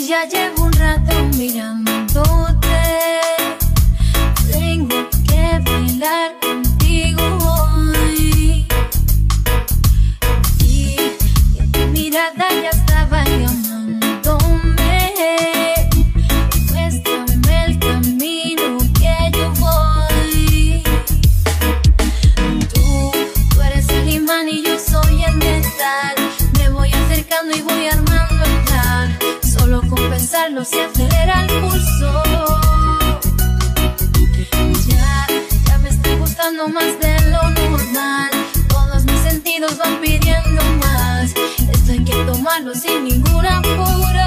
Ya llevo un rato mirándote. Tengo que bailar contigo hoy. Y tu mirada ya estaba llamándome. Muéstrame el camino que yo voy. Tú eres el imán y yo soy el metal. Me voy acercando y voy armando el plan. Solo con pensarlo se acelera el pulso. Ya me está gustando más de lo normal. Todos mis sentidos van pidiendo más. Esto hay que tomarlo sin ningún apuro.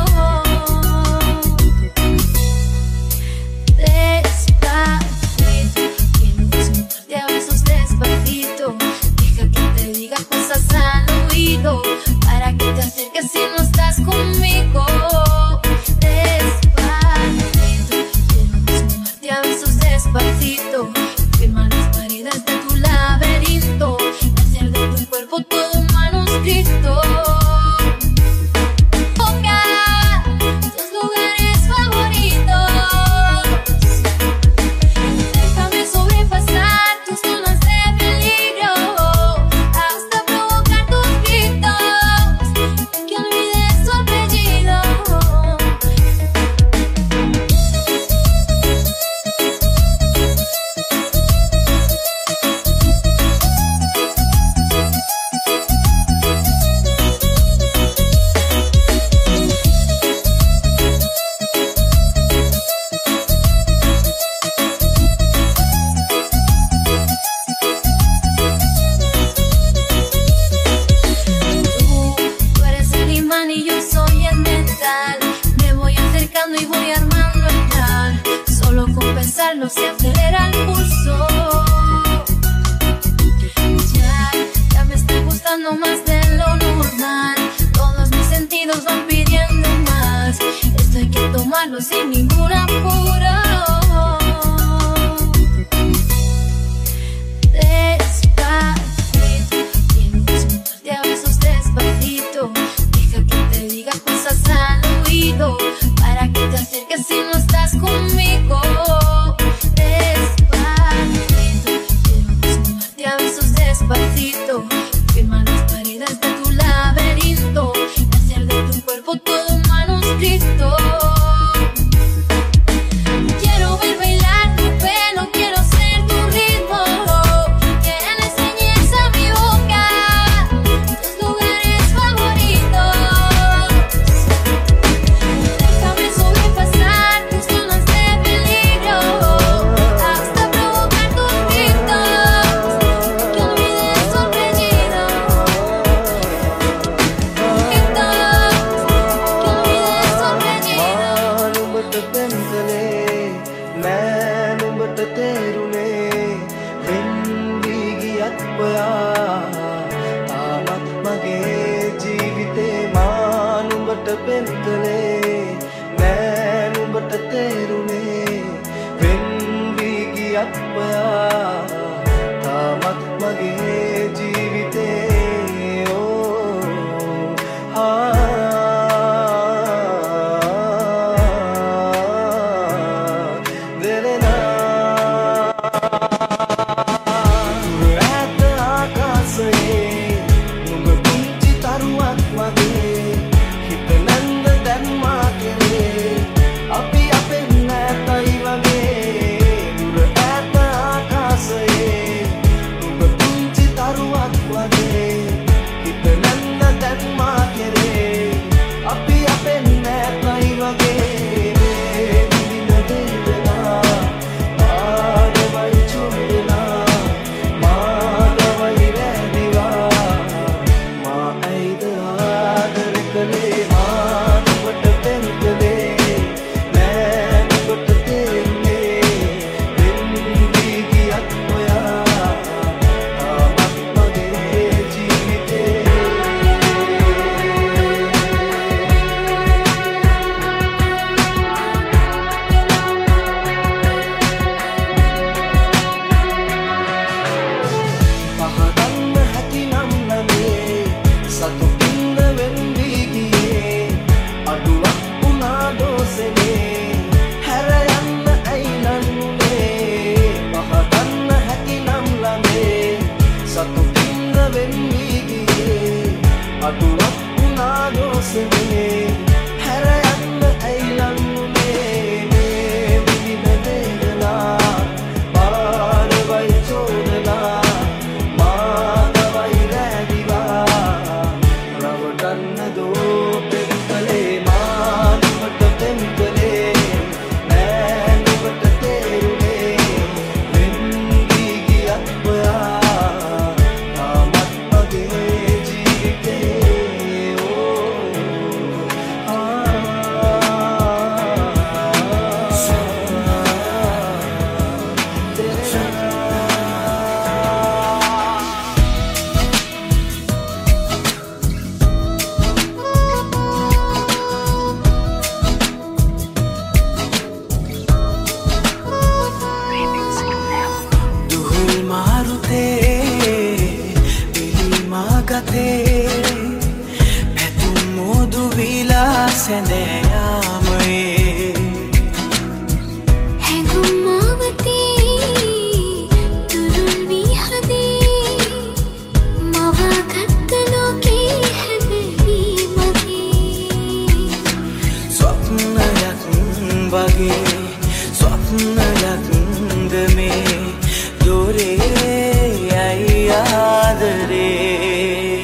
Despacito, quiero desnudarte a besos despacito. Deja que te diga cosas al oído, para que te acerques si no estás conmigo. Despacito, quiero desnudarte a besos despacito. Firma las paredes de tu laberinto y hacer de tu cuerpo todo un manuscrito. Toca tus lugares favoritos. Déjame sobrepasar tus zonas de peligro, hasta provocar tus gritos, que olvides tu apellido. Tú eres el imán y yo soy el metal. Me voy acercando y voy armando el plan. Solo con pensarlo se acelera el pulso. Ya me está gustando más de lo normal. Todos mis sentidos van pidiendo más. Esto hay que tomarlo sin ningún apuro. Despacito, quiero desnudarte a besos despacito. Deja que te diga cosas al oído, para que te acerques si no estás conmigo. Despacito, quiero desnudarte a besos despacito. Firma las paredes de tu laberinto y hacer de tu cuerpo todo un manuscrito. Quiero ver bailar tu pelo, quiero ser tu ritmo. Que le enseñes a mi boca tus lugares favoritos. Déjame sobrepasar tus zonas de peligro, hasta provocar tus gritos, que olvides tu apellido. मैं नुඹට තෙරුනේ වෙන් වී ගියත් ඔයා තාමත් මගේ ජීවිතේ දෙලෙනා ඈත ආකාශයේ නුඹ පුංචි තරුවක් වගේ හිත නැන්ද දැන් මා කෙරේ අපි අපෙන් නැතයි වගේ දුර ඈත ආකාශයේ නුඹ පුංචි තරුවක් වෙන්වී ගියේ අතුවක් වුණා දෝසනේ හැර යන්න ඇයි ලංුනේ මේ විවිධ වේදනා පාරවයි චෝදනා මාතවයි රැදිවා රවටන්න දෝ පෙම්කලේ මානුවට පෙම්කලේ නෑනුවට තේරුනේ වෙන්වී ගියත් ඔයා තාමත් මගේ ජීවිතේ දුහුල් මාරුතේ පිළිමා ගතේ පැතුම් මෝදු විලා සැඳයාමයේ හැඟුම් මාවතී තුරුල් වී හදේ මවාගත්ත ලෝකේ හැබැයි මගේ ස්වප්නයක් වගේ ස්වප්නයක් මේ දොරේ ඇයි ආදරේ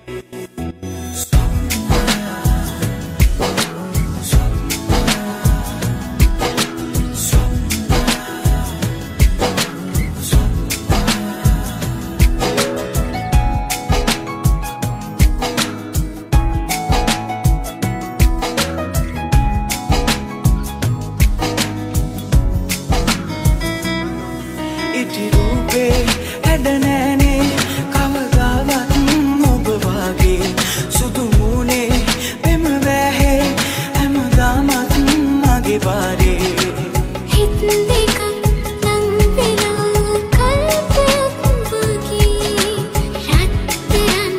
ඉටි රූපේ හැඩ නෑනේ කවදාවත් ඔබ වගේ සුදු මූනේ පෙම වැහේ හැමදාමත් මගේ පාරේ හිත් දෙකක් ලං වෙලා කල්පයක් වගේ රත්තරන්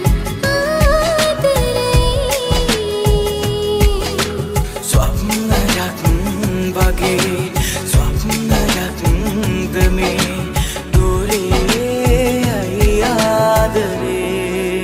ආදරේ ස්වප්නයක් වගේ ස්වප්නයක් මේ දොරේ ඇයි ආදරේ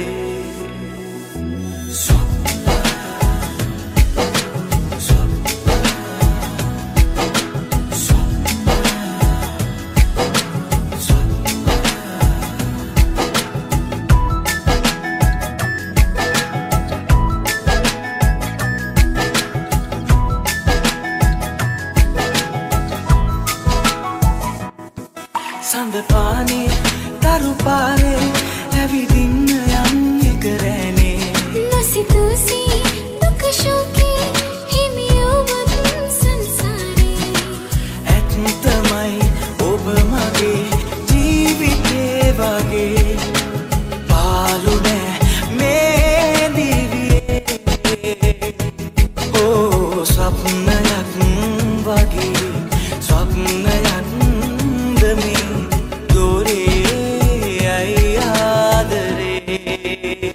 සඳ පානේ තරු පාරේ ඇවිදින්න යන්නේ කරෑනේ නොසිතූසී දුක ශෝකේ හිමියෝවත් සංසාරේ ඇත්තමයි ඔබ මගේ ජීවිතේ වගේ පාලු නෑ මේ දිවියේ ඕ ස්වප්නයක් වගේ ස්වප්නයක් මේ දොරේ ඇයි ආදරේ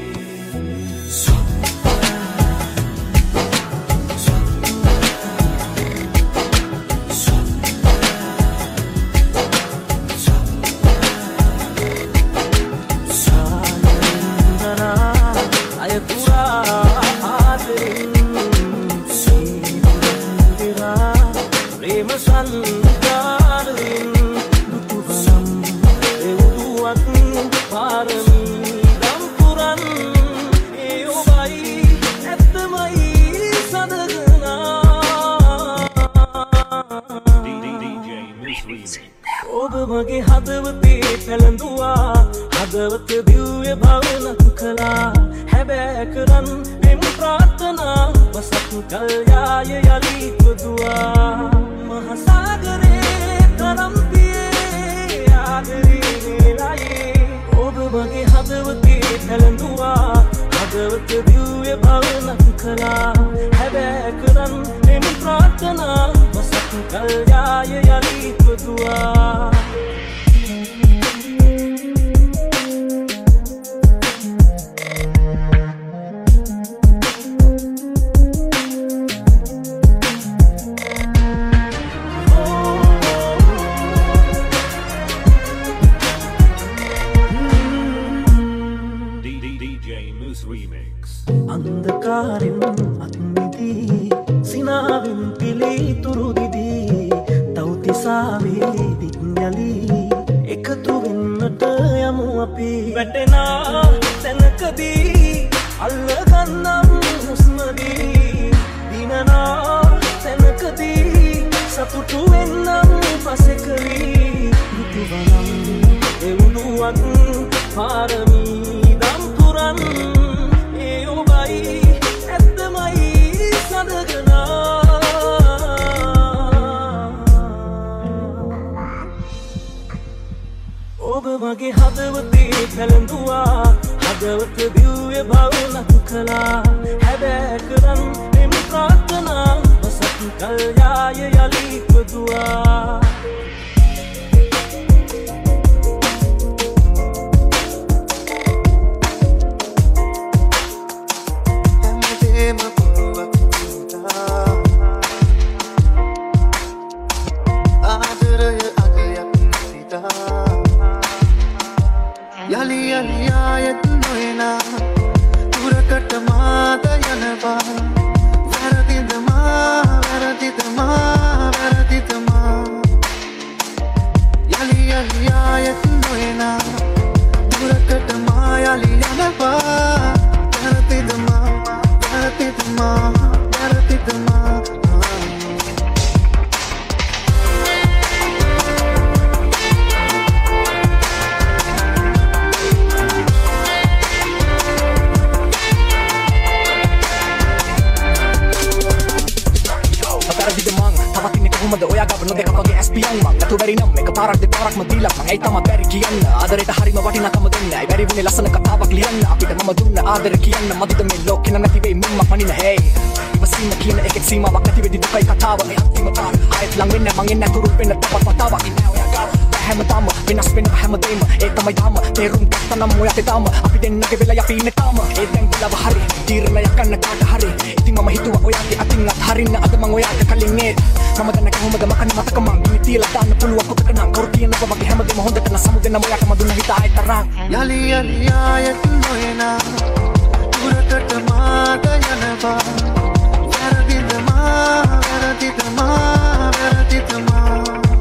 ඔබ මගේ හදවතේ පැළඳුවා හදවත දිව්‍ය භවනක් කළා හැබෑ කරන් මෙම ප්‍රාර්ථනා වසක් කල් යාය යලි ඉපදුවා මහසාගරේ තරම් පියේ ආදරේ වේලායේ ඔබ මගේ හදවතේ පැළඳුවා හදවත දිව්‍ය භවනක් කළා හැබෑ කරන් මෙම ප්‍රාර්ථනා වසක් කල් යාය යලි ඉපදුවා Remix. අන්ධකාරෙන් අත්මිදී සිනාවෙන් පිළිතුරු දිදී තවතිසාවේ දිඥලි එකතු වෙන්නට යමු අපි වැටෙනා තැනකදී අල්ලගන්නම් හුස්මදී දිනනා තැනකදී සතුටු වෙන්නම් පසෙකවී ෘතිවනම් එවුණුවක් පාරමී දම් පුරන් ඒ ඔබයි ඇත්තමයි සඳගනා ඔබ මගේ හදවතේ පැළඳුවා හදවත දිව්‍ය භවනතු කළා හැබෑ කරන් එම ප්‍රාර්ථනා වසත් කල් යාය යලි ඉපදුවා ආදරයට හරිම වටිනකම දෙන්නයි බැරි වුණේ ලස්සන කතාවක් ලියන්න අපිට මම දුන්න ආදර කියන්න මදිද මේ ලෝකෙ නැති වෙයි මුම්මක් මනින hey ඉවසීම කියන එකෙත් සීමාවක් නැති වෙදි දුකයි කතාව මේ අන්තිමට ආයෙත් ලඟ වෙන්න මං එන්න තුරු වෙන්න තවත් වතාවක් ඉන්නේ ඔයා ගාව හැමදාම වෙනස් වෙන හැමදේම ඒ තමයි තාම තේරුම් ගත්තනම් ඔයාට තාම අපි දෙන්නගේ වෙලා අපි ඉන්නේ තාම ඒ දැන් ගලව හරි තීරණයක් ගන්න කාට හරි ඉතින් මම හිතුවා ඔයාගේ අතින් අත්හරින්න අද මං ඔයාට කලින් නේ මම දැන් කොහොමද මකන්නේ මතක මං ඉන්නේ තියලා දාන්න පුළුවන් කොට නම් කවුරු කියනවා වගේ හැමදේම හොඳට නම් සමුදෙන්න ඔයාටම දුන්න හිත ආයෙත් තරම් යලි යලි ආයෙත් නොයනා දුරකට මාත යනවා වැරදිතමා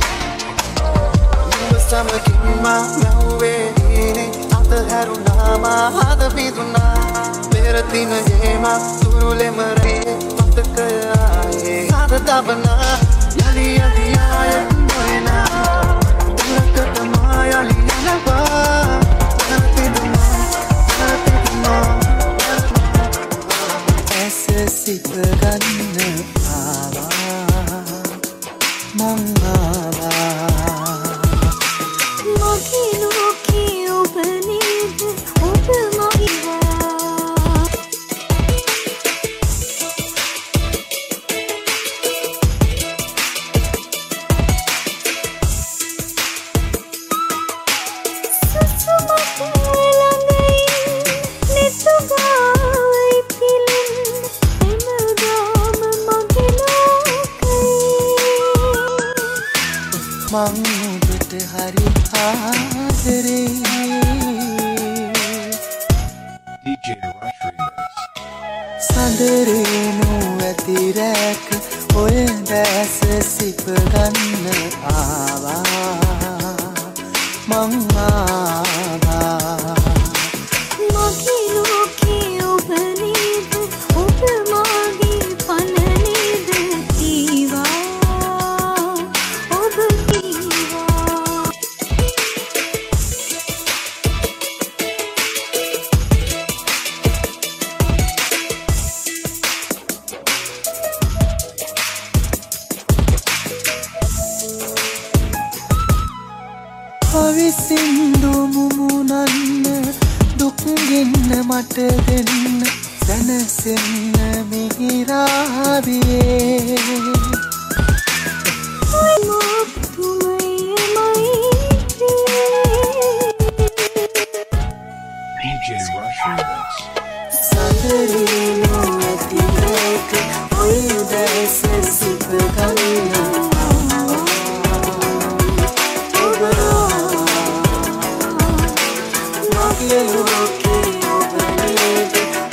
සමකින්මා නැව්වේනේ අතහැරුණාමා හද පිදුනා පෙරතින යේමා තුරුලෙම රේ මතකය ආයේ හද තබනා යලි යලි ආයෙත් නොයනා දුරකට මා යලි යනවා ඇස සිත ගන්න ආවා මං ආවා මගේ ලෝකේ ඔබ නේද ඔබ මගේවා සුසුමක් ළඟින් නිතුගායි පිලින් එමදාම මගේ ලෝකේ මං ඔබට හරි ආදරේ DJ Rush Remix. සඳරේ නොඇති රැක ඔය දැස සිප ගන්න ආවා මං ආවා මගේ ලෝකේ ඔබ නේද ඔබ මගේ පන නේද කීවා ඔබ කීවා අවිසින්දු මුමුණන්න දුක් ගෙන්න මට දෙන්න සැනසෙන්න මිහිරාවියේ DJ Rush Remix. සඳරේ නොඇති රැක ඔය දැස සිප ගන්න මගේ ලෝකේ ඔබ නේද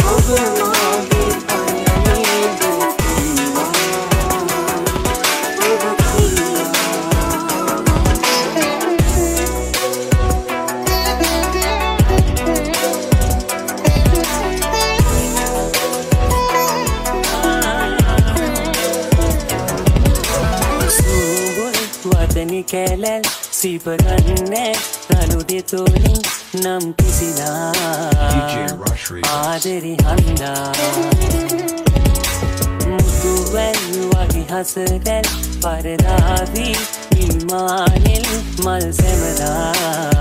සිපගන්නේ රළු දෙතොලින් නම් කිසිලා DJ Rush Remix. ආදරි හන්දා මුතුවැල් වගේ හසදැල් පරදාවී නිල්මානෙල් මල් සැමදා